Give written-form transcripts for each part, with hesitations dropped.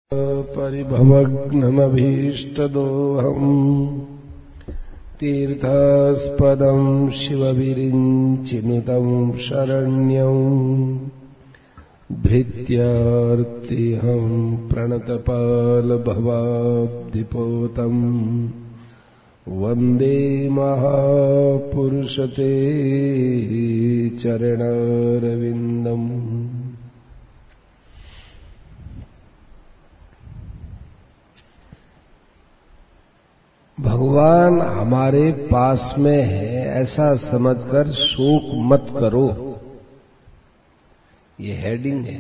परिभवग्नमभीष्टदोहम् तीर्थास्पदम् शिवविरिञ्चिनुतम् शरण्यम् भृत्यार्तिहम् प्रणतपालभवाब्धिपोतम् वन्दे महापुरुषते चरणारविन्दम्। भगवान हमारे पास में है ऐसा समझकर शोक मत करो, ये हेडिंग है।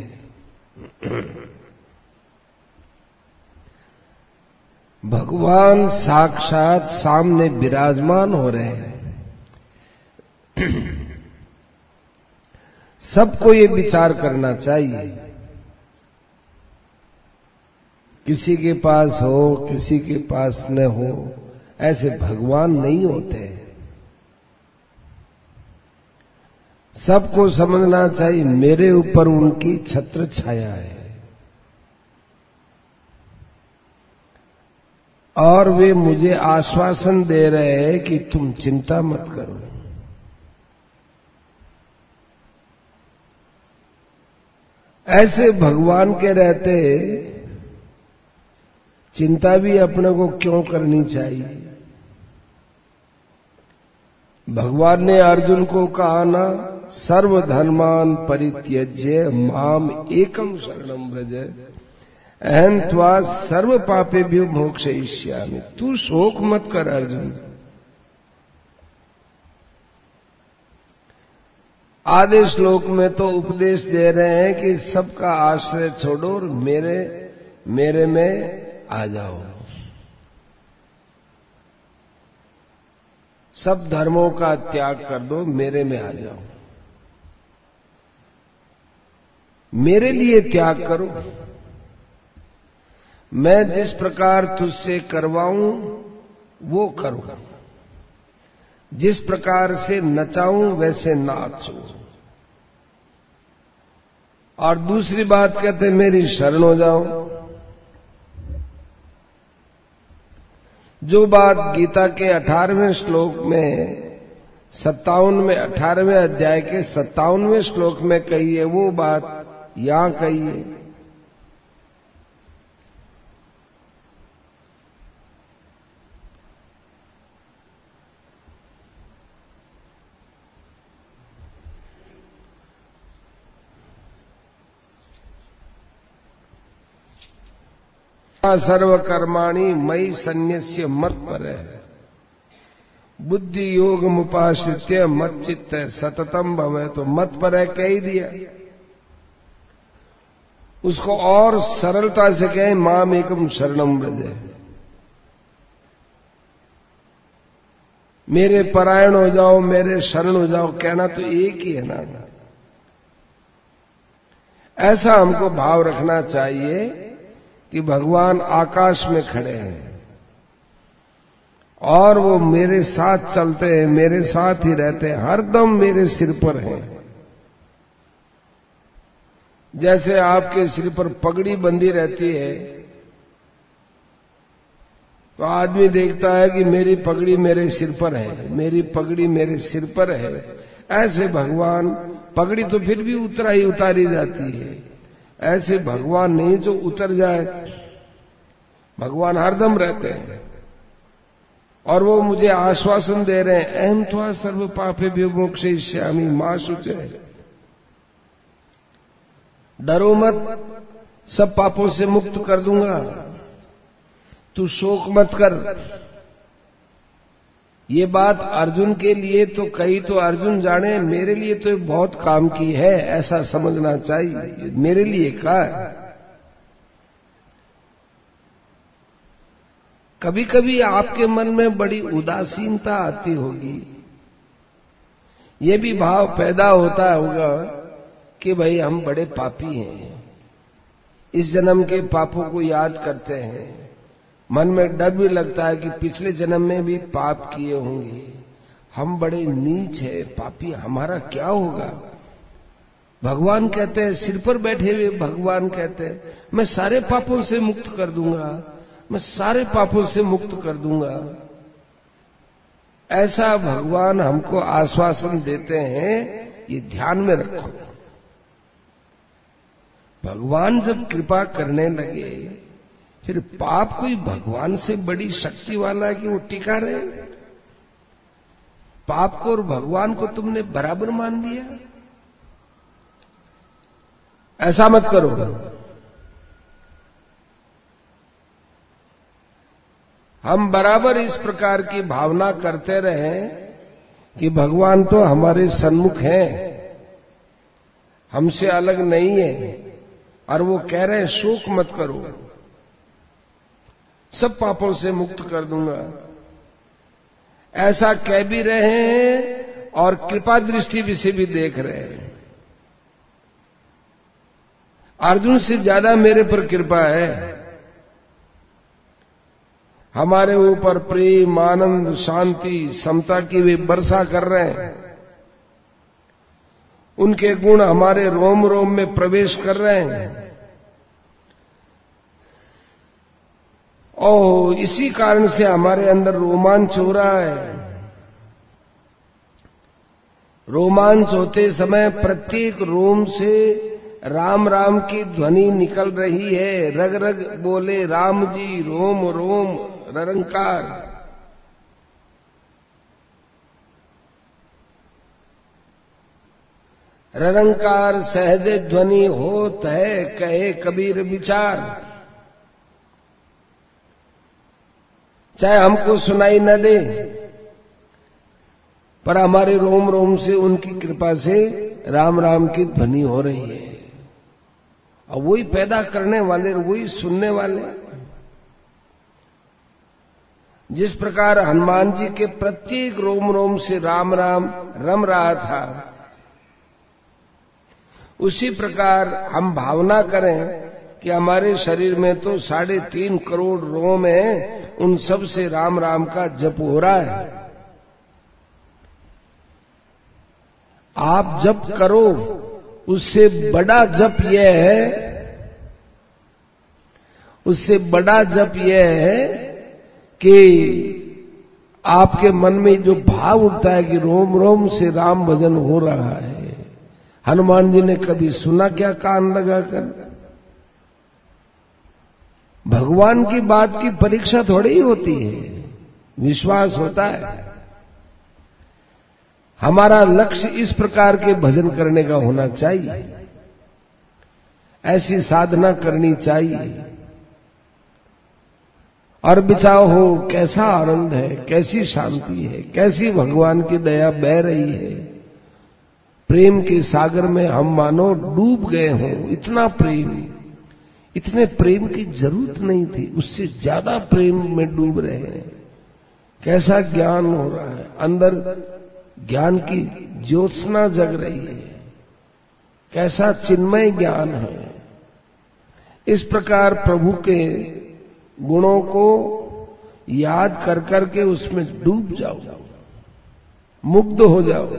भगवान साक्षात सामने विराजमान हो रहे हैं। सबको ये विचार करना चाहिए, किसी के पास हो किसी के पास न हो, ऐसे भगवान नहीं होते। सबको समझना चाहिए मेरे ऊपर उनकी छत्र छाया है और वे मुझे आश्वासन दे रहे हैं कि तुम चिंता मत करो। ऐसे भगवान के रहते चिंता भी अपने को क्यों करनी चाहिए। भगवान ने अर्जुन को कहा ना, सर्वधर्मान परित्यज्य माम एकम शरणम व्रज अहं त्वा सर्व पापेभ्यो मोक्षयिष्यामि। तू शोक मत कर अर्जुन। आधे श्लोक में तो उपदेश दे रहे हैं कि सबका आश्रय छोड़ो और मेरे में आ जाओ। सब धर्मों का त्याग कर दो, मेरे में आ जाओ। मेरे लिए त्याग करो। मैं जिस प्रकार तुझसे करवाऊं वो करो, जिस प्रकार से नचाऊं वैसे नाचो। और दूसरी बात कहते मेरी शरण हो जाओ। जो बात गीता के 18वें श्लोक में 18वें अध्याय के 57वें श्लोक में कही है, वो बात यहां कही है। सर्वकर्माणि मयि सन्न्यस्य मत्परः बुद्धि योग मुपाश्रित्य मच्चित्त सततम भवे। तो मत्परः कह ही दिया, उसको और सरलता से कहे माम एकम शरणम व्रज। मेरे परायण हो जाओ, मेरे शरण हो जाओ, कहना तो एक ही है ना। ऐसा हमको भाव रखना चाहिए कि भगवान आकाश में खड़े हैं और वो मेरे साथ चलते हैं, मेरे साथ ही रहते हैं, हरदम मेरे सिर पर हैं। जैसे आपके सिर पर पगड़ी बंधी रहती है तो आदमी देखता है कि मेरी पगड़ी मेरे सिर पर है, मेरी पगड़ी मेरे सिर पर है। ऐसे भगवान, पगड़ी तो फिर भी उतारी जाती है, ऐसे भगवान नहीं जो उतर जाए। भगवान हरदम रहते हैं और वो मुझे आश्वासन दे रहे हैं, अहं त्वा सर्व पापेभ्यो मोक्षयिष्यामि मा शुचः। डरो मत, सब पापों से मुक्त कर दूंगा, तू शोक मत कर। ये बात अर्जुन के लिए तो कही तो अर्जुन जाने, मेरे लिए तो बहुत काम की है, ऐसा समझना चाहिए। मेरे लिए कहा है। कभी कभी आपके मन में बड़ी उदासीनता आती होगी, ये भी भाव पैदा होता होगा कि भाई हम बड़े पापी हैं, इस जन्म के पापों को याद करते हैं। मन में डर भी लगता है कि पिछले जन्म में भी पाप किए होंगे, हम बड़े नीच हैं, पापी, हमारा क्या होगा। भगवान कहते हैं, सिर पर बैठे हुए भगवान कहते हैं, मैं सारे पापों से मुक्त कर दूंगा, मैं सारे पापों से मुक्त कर दूंगा। ऐसा भगवान हमको आश्वासन देते हैं, ये ध्यान में रखो। भगवान जब कृपा करने लगे, फिर पाप कोई भगवान से बड़ी शक्ति वाला है कि वो टिका रहे? पाप को और भगवान को तुमने बराबर मान लिया। ऐसा मत करो। हम बराबर इस प्रकार की भावना करते रहें कि भगवान तो हमारे सन्मुख हैं, हमसे अलग नहीं है, और वो कह रहे हैं शोक मत करो, सब पापों से मुक्त कर दूंगा। ऐसा कह भी रहे हैं और कृपा दृष्टि से भी देख रहे हैं। अर्जुन से ज्यादा मेरे पर कृपा है। हमारे ऊपर प्रेम, आनंद, शांति, समता की वे वर्षा कर रहे हैं। उनके गुण हमारे रोम रोम में प्रवेश कर रहे हैं। और इसी कारण से हमारे अंदर रोमांच हो रहा है। रोमांच होते समय प्रत्येक रोम से राम राम की ध्वनि निकल रही है। रग रग बोले राम जी, रोम रोम ररंकार। ररंकार सहज ध्वनि होत है, कहे कबीर विचार। चाहे हमको सुनाई न दे, पर हमारे रोम रोम से उनकी कृपा से राम राम की ध्वनि हो रही है। और वही पैदा करने वाले, वही सुनने वाले। जिस प्रकार हनुमान जी के प्रत्येक रोम रोम से राम राम रम रहा था, उसी प्रकार हम भावना करें कि हमारे शरीर में तो 3.5 करोड़ रोम हैं, उन सब से राम राम का जप हो रहा है। आप जप करो, उससे बड़ा जप यह है, उससे बड़ा जप यह है कि आपके मन में जो भाव उठता है कि रोम रोम से राम भजन हो रहा है। हनुमान जी ने कभी सुना क्या कान लगाकर? भगवान की बात की परीक्षा थोड़ी ही होती है, विश्वास होता है। हमारा लक्ष्य इस प्रकार के भजन करने का होना चाहिए, ऐसी साधना करनी चाहिए। और बिचाओ हो, कैसा आनंद है, कैसी शांति है, कैसी भगवान की दया बह रही है। प्रेम के सागर में हम मानो डूब गए हों। इतना प्रेम, इतने प्रेम की जरूरत नहीं थी, उससे ज्यादा प्रेम में डूब रहे हैं। कैसा ज्ञान हो रहा है, अंदर ज्ञान की ज्योत्सना जग रही है। कैसा चिन्मय ज्ञान है। इस प्रकार प्रभु के गुणों को याद कर करके उसमें डूब जाओ, मुग्ध हो जाओ।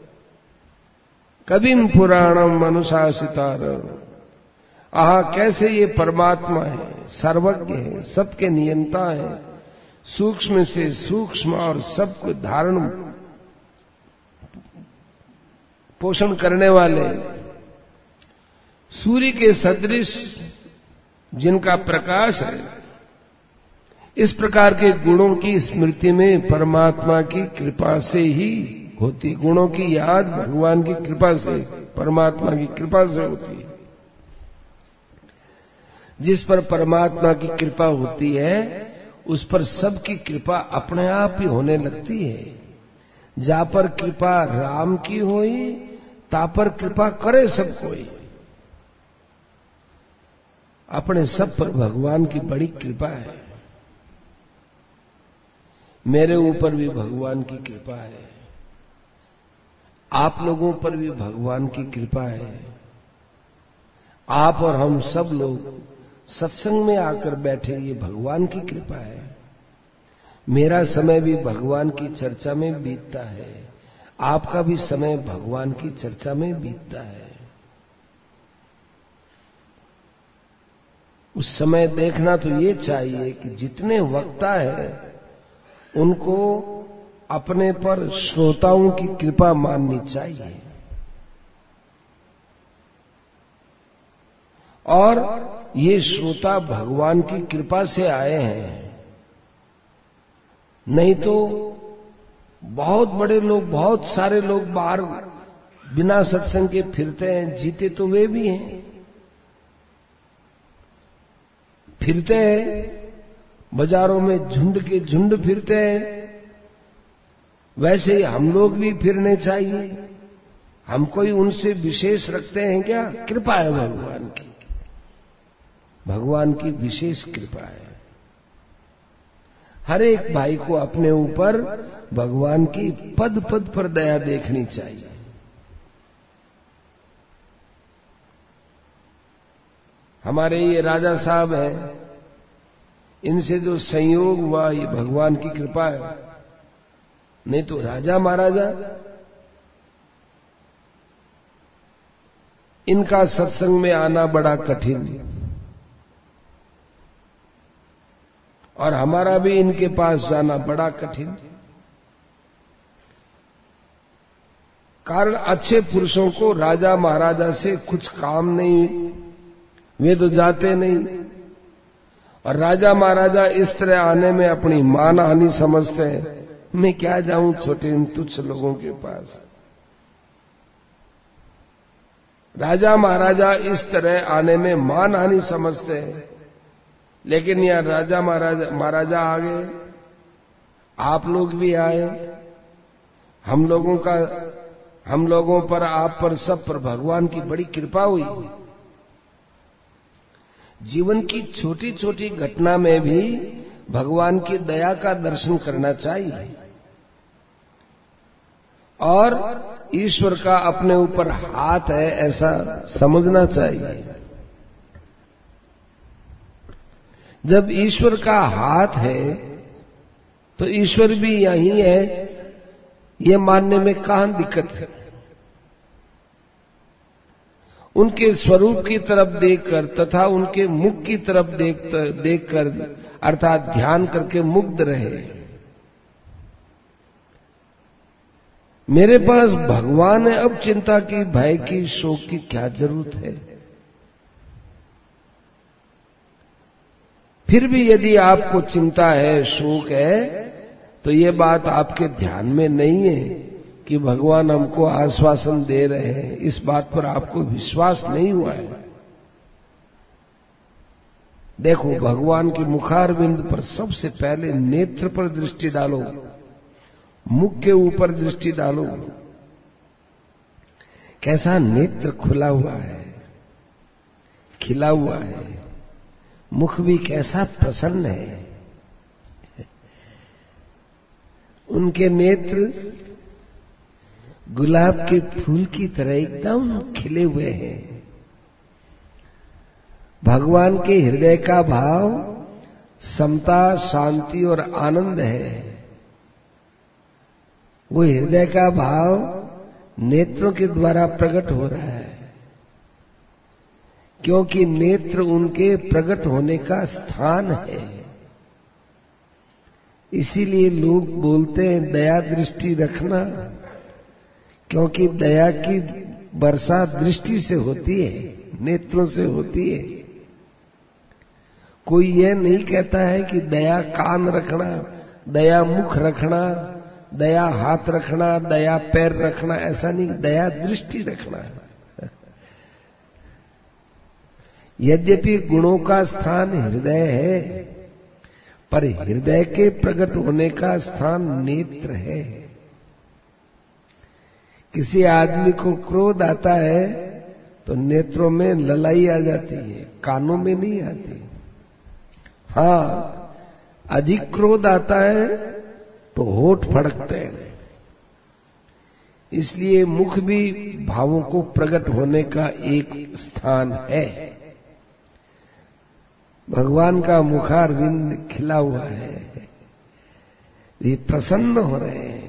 कविम पुराणम अनुशासितार। आहा, कैसे ये परमात्मा है, सर्वज्ञ है, सबके नियंता है, सूक्ष्म से सूक्ष्म और सबको धारण पोषण करने वाले, सूर्य के सदृश जिनका प्रकाश है। इस प्रकार के गुणों की स्मृति में परमात्मा की कृपा से ही होती। गुणों की याद भगवान की कृपा से, परमात्मा की कृपा से होती है। जिस पर परमात्मा की कृपा होती है, उस पर सबकी कृपा अपने आप ही होने लगती है। जा पर कृपा राम की होई, ता पर कृपा करे सब कोई। अपने सब पर भगवान की बड़ी कृपा है। मेरे ऊपर भी भगवान की कृपा है, आप लोगों पर भी भगवान की कृपा है। आप और हम सब लोग सत्संग में आकर बैठे, ये भगवान की कृपा है। मेरा समय भी भगवान की चर्चा में बीतता है, आपका भी समय भगवान की चर्चा में बीतता है। उस समय देखना तो ये चाहिए कि जितने वक्ता है उनको अपने पर श्रोताओं की कृपा माननी चाहिए और ये श्रोता भगवान की कृपा से आए हैं। नहीं तो बहुत बड़े लोग, बहुत सारे लोग बाहर बिना सत्संग के फिरते हैं, जीते तो वे भी हैं, फिरते हैं बाजारों में, झुंड के झुंड फिरते हैं। वैसे ही हम लोग भी फिरने चाहिए। हम कोई उनसे विशेष रखते हैं क्या? कृपा है भगवान की, भगवान की विशेष कृपा है। हर एक भाई को अपने ऊपर भगवान की पद पद पर दया देखनी चाहिए। हमारे ये राजा साहब हैं, इनसे जो संयोग हुआ ये भगवान की कृपा है। नहीं तो राजा महाराजा, इनका सत्संग में आना बड़ा कठिन, और हमारा भी इनके पास जाना बड़ा कठिन। कारण अच्छे पुरुषों को राजा महाराजा से कुछ काम नहीं, वे तो जाते नहीं। और राजा महाराजा इस तरह आने में अपनी मान हानि समझते हैं। मैं क्या जाऊं छोटे इन तुच्छ लोगों के पास। राजा महाराजा इस तरह आने में मान हानि समझते हैं, लेकिन यहां राजा महाराजा आ गए, आप लोग भी आए, हम लोगों पर, आप पर, सब पर भगवान की बड़ी कृपा हुई। जीवन की छोटी छोटी घटना में भी भगवान की दया का दर्शन करना चाहिए और ईश्वर का अपने ऊपर हाथ है ऐसा समझना चाहिए। जब ईश्वर का हाथ है तो ईश्वर भी यहीं है, ये मानने में कहां दिक्कत है। उनके स्वरूप की तरफ देखकर तथा उनके मुख की तरफ देखकर अर्थात ध्यान करके मुग्ध रहे। मेरे पास भगवान है, अब चिंता की, भय की, शोक की क्या जरूरत है। फिर भी यदि आपको चिंता है, शोक है, तो ये बात आपके ध्यान में नहीं है कि भगवान हमको आश्वासन दे रहे हैं। इस बात पर आपको विश्वास नहीं हुआ है। देखो, भगवान के मुखारविंद पर सबसे पहले नेत्र पर दृष्टि डालो, मुख के ऊपर दृष्टि डालो। कैसा नेत्र खुला हुआ है, खिला हुआ है, मुख भी कैसा प्रसन्न है। उनके नेत्र गुलाब के फूल की तरह एकदम खिले हुए हैं। भगवान के हृदय का भाव समता, शांति और आनंद है। वो हृदय का भाव नेत्रों के द्वारा प्रकट हो रहा है, क्योंकि नेत्र उनके प्रकट होने का स्थान है। इसीलिए लोग बोलते हैं दया दृष्टि रखना, क्योंकि दया की वर्षा दृष्टि से होती है, नेत्रों से होती है। कोई यह नहीं कहता है कि दया कान रखना, दया मुख रखना, दया हाथ रखना, दया पैर रखना, ऐसा नहीं, दया दृष्टि रखना। यद्यपि गुणों का स्थान हृदय है, पर हृदय के प्रकट होने का स्थान नेत्र है। किसी आदमी को क्रोध आता है तो नेत्रों में ललाई आ जाती है, कानों में नहीं आती। हां, अधिक क्रोध आता है तो होठ फड़कते हैं। इसलिए मुख भी भावों को प्रकट होने का एक स्थान है। भगवान का मुखारविंद खिला हुआ है, ये प्रसन्न हो रहे हैं।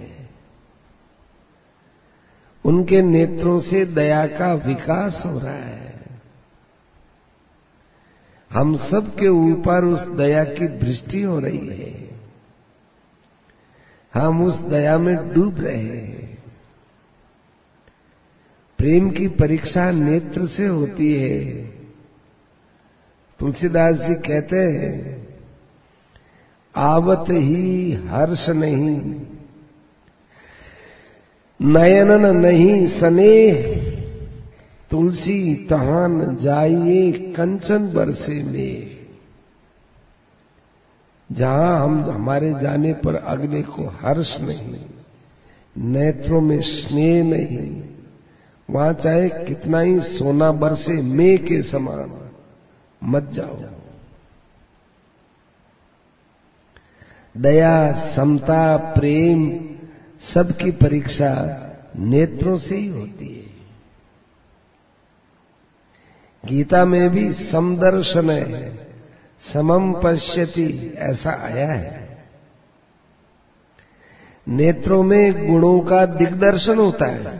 उनके नेत्रों से दया का विकास हो रहा है। हम सब के ऊपर उस दया की वृष्टि हो रही है, हम उस दया में डूब रहे हैं। प्रेम की परीक्षा नेत्र से होती है। तुलसीदास जी कहते हैं, आवत ही हर्ष नहीं, नयनन नहीं स्नेह, तुलसी तहान जाइए कंचन बरसे में। जहां हमारे जाने पर अगले को हर्ष नहीं, नेत्रों में स्नेह नहीं, वहां चाहे कितना ही सोना बरसे मेघ के समान, मत जाओ। दया, समता, प्रेम सबकी परीक्षा नेत्रों से ही होती है। गीता में भी समदर्शन है, समम पश्यति ऐसा आया है। नेत्रों में गुणों का दिग्दर्शन होता है।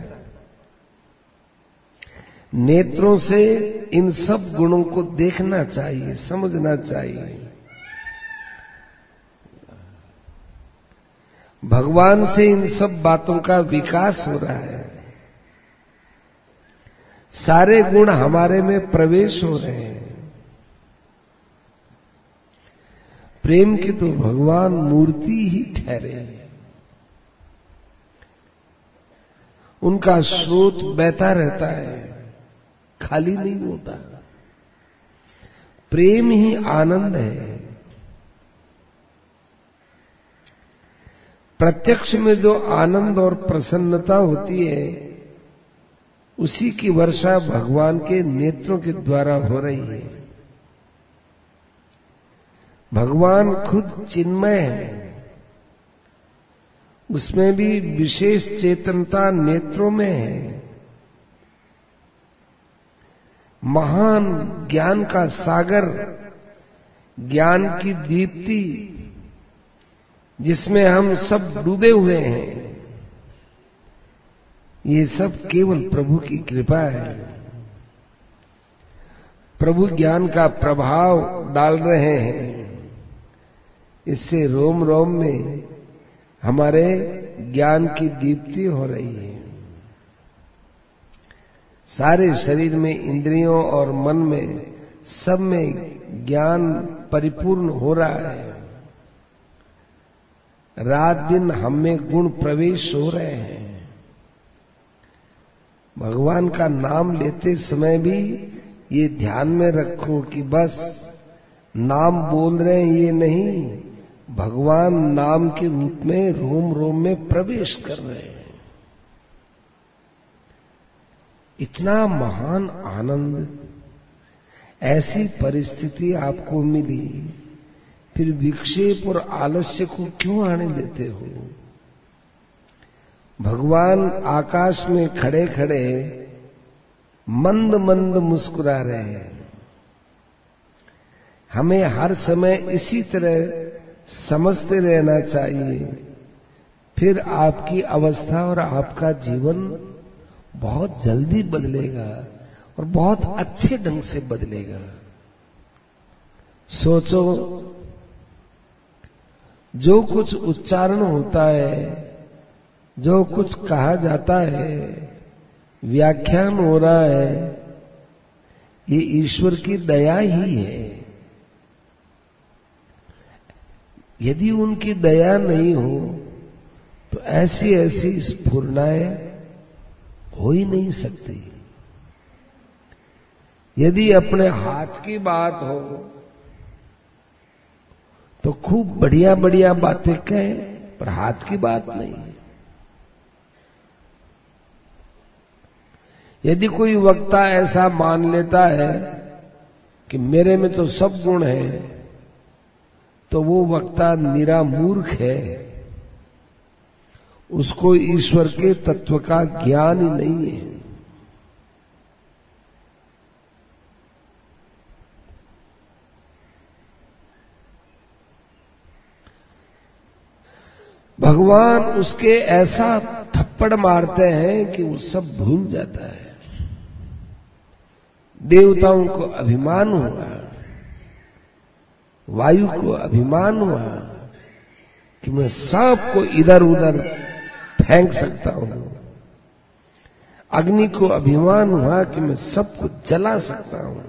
नेत्रों से इन सब गुणों को देखना चाहिए, समझना चाहिए। भगवान से इन सब बातों का विकास हो रहा है। सारे गुण हमारे में प्रवेश हो रहे हैं। प्रेम की तो भगवान मूर्ति ही ठहरे हैं। उनका स्रोत बहता रहता है, खाली नहीं होता। प्रेम ही आनंद है। प्रत्यक्ष में जो आनंद और प्रसन्नता होती है, उसी की वर्षा भगवान के नेत्रों के द्वारा हो रही है। भगवान खुद चिन्मय है, उसमें भी विशेष चेतनता नेत्रों में है। महान ज्ञान का सागर, ज्ञान की दीप्ति, जिसमें हम सब डूबे हुए हैं, ये सब केवल प्रभु की कृपा है। प्रभु ज्ञान का प्रभाव डाल रहे हैं। इससे रोम रोम में हमारे ज्ञान की दीप्ति हो रही है। सारे शरीर में, इंद्रियों और मन में, सब में ज्ञान परिपूर्ण हो रहा है। रात दिन हम में गुण प्रवेश हो रहे हैं। भगवान का नाम लेते समय भी ये ध्यान में रखो कि बस नाम बोल रहे हैं ये नहीं, भगवान नाम के रूप में रोम रोम में प्रवेश कर रहे हैं। इतना महान आनंद, ऐसी परिस्थिति आपको मिली, फिर विक्षेप और आलस्य को क्यों आने देते हो? भगवान आकाश में खड़े खड़े मंद मंद मुस्कुरा रहे हैं। हमें हर समय इसी तरह समझते रहना चाहिए, फिर आपकी अवस्था और आपका जीवन बहुत जल्दी बदलेगा और बहुत अच्छे ढंग से बदलेगा। सोचो, जो कुछ उच्चारण होता है, जो कुछ कहा जाता है, व्याख्यान हो रहा है, ये ईश्वर की दया ही है। यदि उनकी दया नहीं हो तो ऐसी ऐसी स्फुरणाएं हो ही नहीं सकती। यदि अपने हाथ की बात हो तो खूब बढ़िया बढ़िया बातें कहें, पर हाथ की बात नहीं। यदि कोई वक्ता ऐसा मान लेता है कि मेरे में तो सब गुण हैं, तो वो वक्ता निरा मूर्ख है। उसको ईश्वर के तत्व का ज्ञान ही नहीं है। भगवान उसके ऐसा थप्पड़ मारते हैं कि वो सब भूल जाता है। देवताओं को अभिमान हुआ, वायु को अभिमान हुआ कि मैं सबको इधर उधर फेंक सकता हूं। अग्नि को अभिमान हुआ कि मैं सबको जला सकता हूं।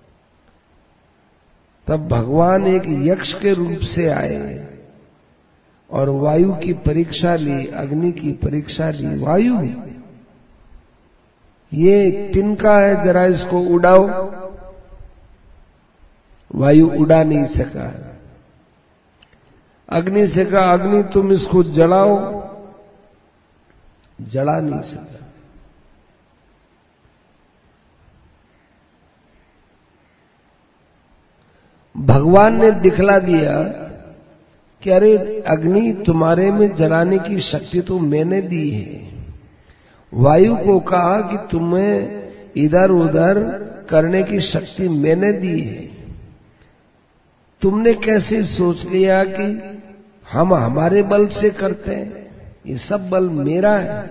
तब भगवान एक यक्ष के रूप से आए और वायु की परीक्षा ली, अग्नि की परीक्षा ली। वायु, ये तिनका है, जरा इसको उड़ाओ। वायु उड़ा नहीं सका। अग्नि से कहा, अग्नि तुम इसको जलाओ, जला नहीं सका। भगवान ने दिखला दिया कि अरे अग्नि, तुम्हारे में जलाने की शक्ति तो मैंने दी है। वायु को कहा कि तुम्हें इधर उधर करने की शक्ति मैंने दी है। तुमने कैसे सोच लिया कि हम हमारे बल से करते हैं? ये सब बल मेरा है।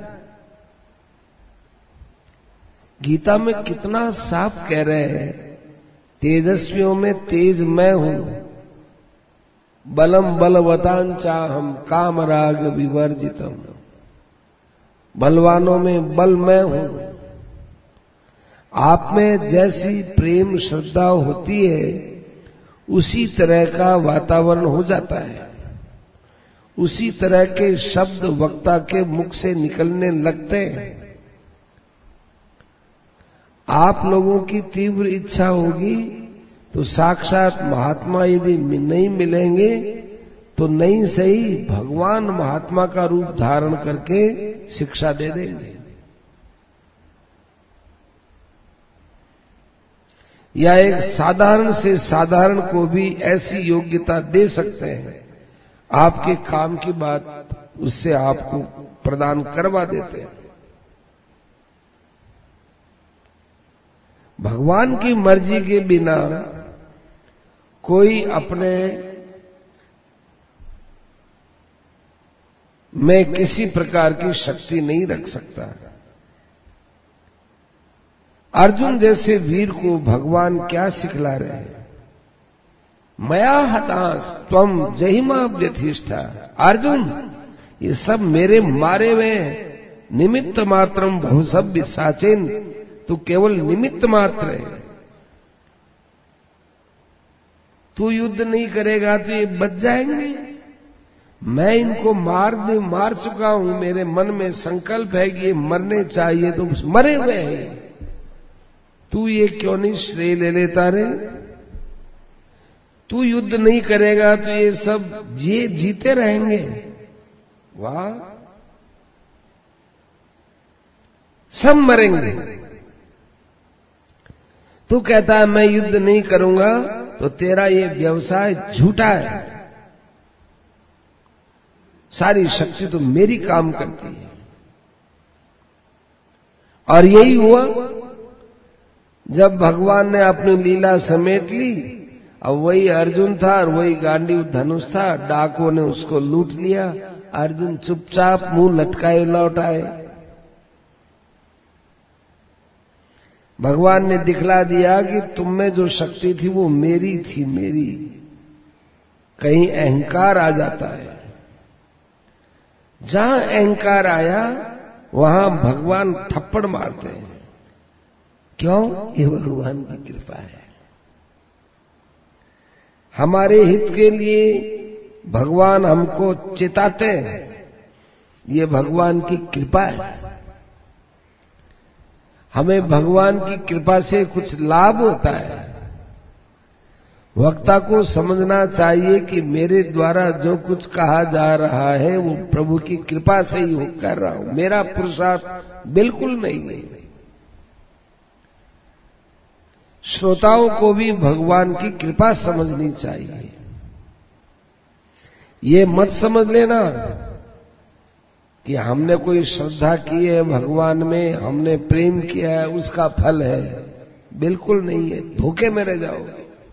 गीता में कितना साफ कह रहे हैं, तेजस्वियों में तेज मैं हूं, बलम बलवतां चाहम कामराग विवर्जितम। बलवानों में बल मैं हूं। आप में जैसी प्रेम श्रद्धा होती है उसी तरह का वातावरण हो जाता है, उसी तरह के शब्द वक्ता के मुख से निकलने लगते हैं। आप लोगों की तीव्र इच्छा होगी तो साक्षात महात्मा यदि नहीं मिलेंगे तो नहीं सही भगवान महात्मा का रूप धारण करके शिक्षा दे देंगे, या एक साधारण से साधारण को भी ऐसी योग्यता दे सकते हैं, आपके काम की बात उससे आपको प्रदान करवा देते हैं। भगवान की मर्जी के बिना कोई अपने में किसी प्रकार की शक्ति नहीं रख सकता। अर्जुन जैसे वीर को भगवान क्या सिखला रहे हैं? मया हतांस त्वम जहिमा व्यथिष्ठा। अर्जुन, ये सब मेरे मारे हुए हैं। निमित्त मात्रम बहुसभ्य साचेन, तू केवल निमित्त मात्र है। तू युद्ध नहीं करेगा तो ये बच जाएंगे। मैं इनको मार चुका हूं। मेरे मन में संकल्प है कि ये मरने चाहिए तो मरे हुए हैं। तू ये क्यों नहीं श्रेय ले लेता रे? तू युद्ध नहीं करेगा तो ये सब जीते रहेंगे। वाह, सब मरेंगे। तू कहता है मैं युद्ध नहीं करूंगा, तो तेरा ये व्यवसाय झूठा है। सारी शक्ति तो मेरी काम करती है। और यही हुआ जब भगवान ने अपनी लीला समेट ली। अब वही अर्जुन था और वही गांडीव धनुष था। डाकुओं ने उसको लूट लिया। अर्जुन चुपचाप मुंह लटकाए लौट आए। भगवान ने दिखला दिया कि तुम में जो शक्ति थी वो मेरी थी, मेरी। कहीं अहंकार आ जाता है। जहां अहंकार आया वहां भगवान थप्पड़ मारते हैं। क्यों? ये भगवान की कृपा है। हमारे हित के लिए भगवान हमको चेताते हैं। ये भगवान की कृपा है। हमें भगवान की कृपा से कुछ लाभ होता है। वक्ता को समझना चाहिए कि मेरे द्वारा जो कुछ कहा जा रहा है वो प्रभु की कृपा से ही कर रहा हूं। मेरा पुरुषार्थ बिल्कुल नहीं है। श्रोताओं को भी भगवान की कृपा समझनी चाहिए। ये मत समझ लेना कि हमने कोई श्रद्धा की है भगवान में, हमने प्रेम किया है, उसका फल है। बिल्कुल नहीं है, धोखे में रह जाओगे।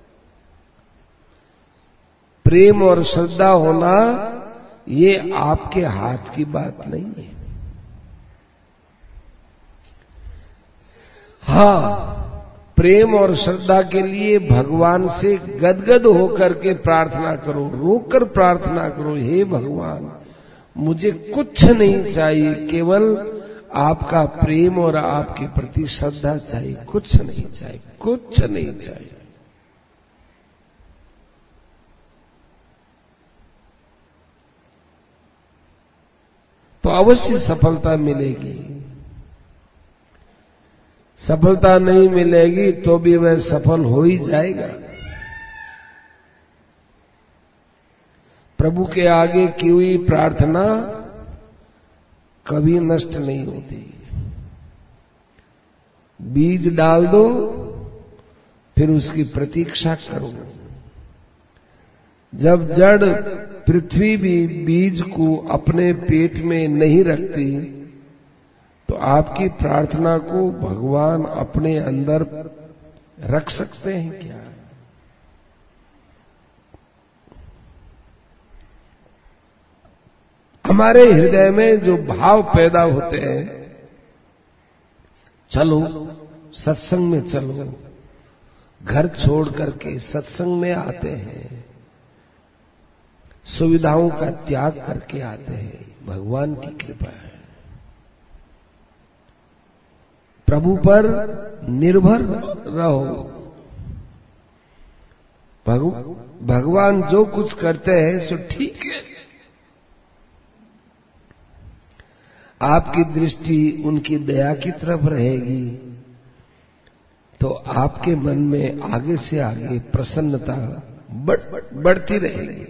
प्रेम और श्रद्धा होना ये आपके हाथ की बात नहीं है। हाँ, प्रेम और श्रद्धा के लिए भगवान से गदगद होकर के प्रार्थना करो, रोकर प्रार्थना करो, हे भगवान मुझे कुछ नहीं चाहिए, केवल आपका प्रेम और आपके प्रति श्रद्धा चाहिए, कुछ नहीं चाहिए, कुछ नहीं चाहिए। तो अवश्य सफलता मिलेगी। सफलता नहीं मिलेगी तो भी वह सफल हो ही जाएगा। प्रभु के आगे की हुई प्रार्थना कभी नष्ट नहीं होती। बीज डाल दो, फिर उसकी प्रतीक्षा करो। जब जड़ पृथ्वी भी बीज को अपने पेट में नहीं रखती, तो आपकी प्रार्थना को भगवान अपने अंदर रख सकते हैं क्या? हमारे हृदय में जो भाव पैदा होते हैं, चलो सत्संग में चलो, घर छोड़ करके सत्संग में आते हैं, सुविधाओं का त्याग करके आते हैं, भगवान की कृपा है। प्रभु पर निर्भर रहो। भगवान जो कुछ करते हैं सो ठीक है। आपकी दृष्टि उनकी दया की तरफ रहेगी तो आपके मन में आगे से आगे प्रसन्नता बढ़ती रहेगी।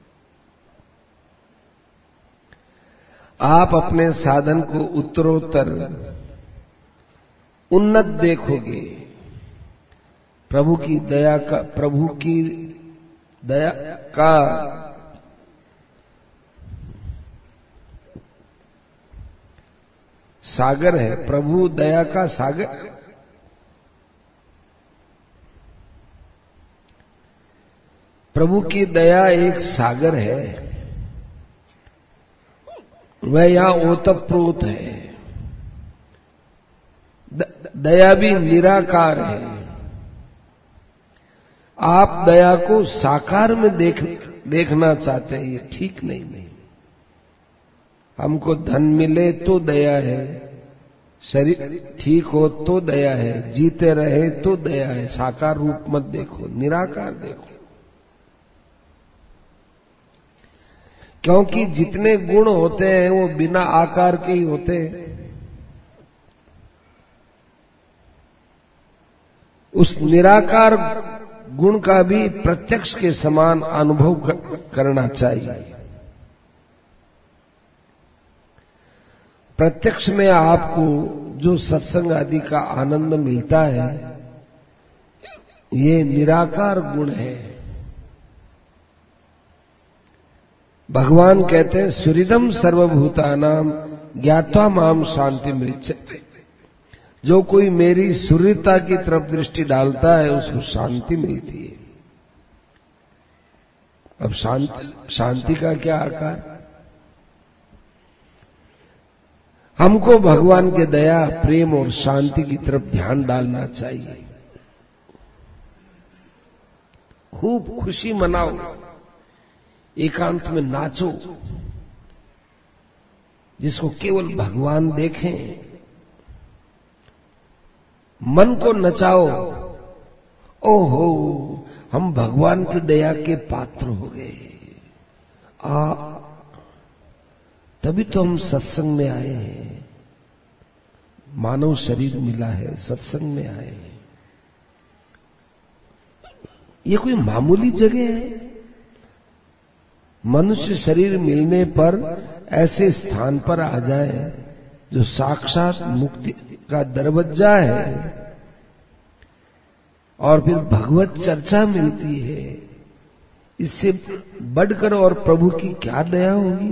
आप अपने साधन को उत्तरोत्तर उन्नत देखोगे। प्रभु की दया का सागर है। प्रभु दया का सागर। प्रभु की दया एक सागर है, वह यहां ओतप्रोत है। दया भी निराकार है। आप दया को साकार में देखना चाहते हैं, ये ठीक नहीं। हमको धन मिले तो दया है, शरीर ठीक हो तो दया है, जीते रहे तो दया है। साकार रूप मत देखो, निराकार देखो। क्योंकि जितने गुण होते हैं वो बिना आकार के ही होते हैं। उस निराकार गुण का भी प्रत्यक्ष के समान अनुभव करना चाहिए। प्रत्यक्ष में आपको जो सत्संग आदि का आनंद मिलता है, ये निराकार गुण है। भगवान कहते हैं सुहृदं सर्वभूतानां ज्ञात्वा माम शांति मृच्छते। जो कोई मेरी सुहृदता की तरफ दृष्टि डालता है उसको शांति मिलती है। अब शांति का क्या आकार? हमको भगवान के दया, प्रेम और शांति की तरफ ध्यान डालना चाहिए। खूब खुशी मनाओ, एकांत में नाचो, जिसको केवल भगवान देखें। मन को नचाओ, ओहो हम भगवान की दया के पात्र हो गए। तभी तो हम सत्संग में आए हैं, मानव शरीर मिला है, सत्संग में आए हैं। ये कोई मामूली जगह है? मनुष्य शरीर मिलने पर ऐसे स्थान पर आ जाए जो साक्षात मुक्ति का दरवाजा है, और फिर भगवत चर्चा मिलती है। इससे बढ़कर और प्रभु की क्या दया होगी?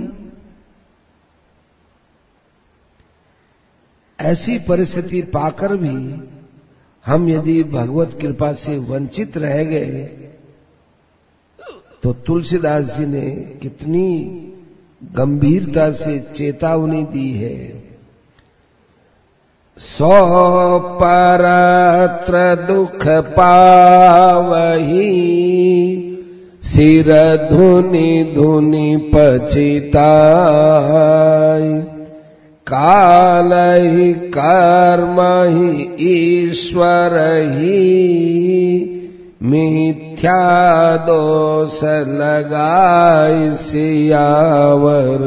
ऐसी परिस्थिति पाकर भी हम यदि भगवत कृपा से वंचित रह गए तो तुलसीदास जी ने कितनी गंभीरता से चेतावनी दी है। सो परत्र दुख पावही, सिर धुनि धुनि पछिताई। काल ही कर्म ही ईश्वर ही, मिथ्या दोष लगाई सियावर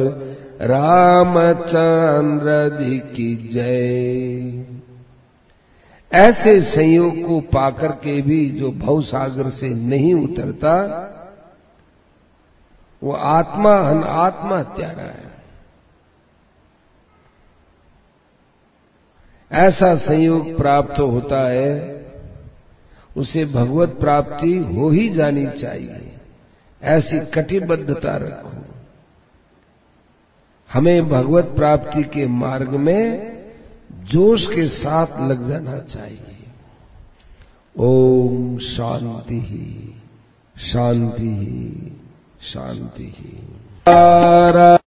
रामचंद्र जी की जय। ऐसे संयोग को पाकर के भी जो भवसागर से नहीं उतरता, वो आत्मा हत्यारा है। ऐसा संयोग प्राप्त होता है, उसे भगवत प्राप्ति हो ही जानी चाहिए, ऐसी कटिबद्धता रखो। हमें भगवत प्राप्ति के मार्ग में जोश के साथ लग जाना चाहिए। ओम शांति शांति शांति।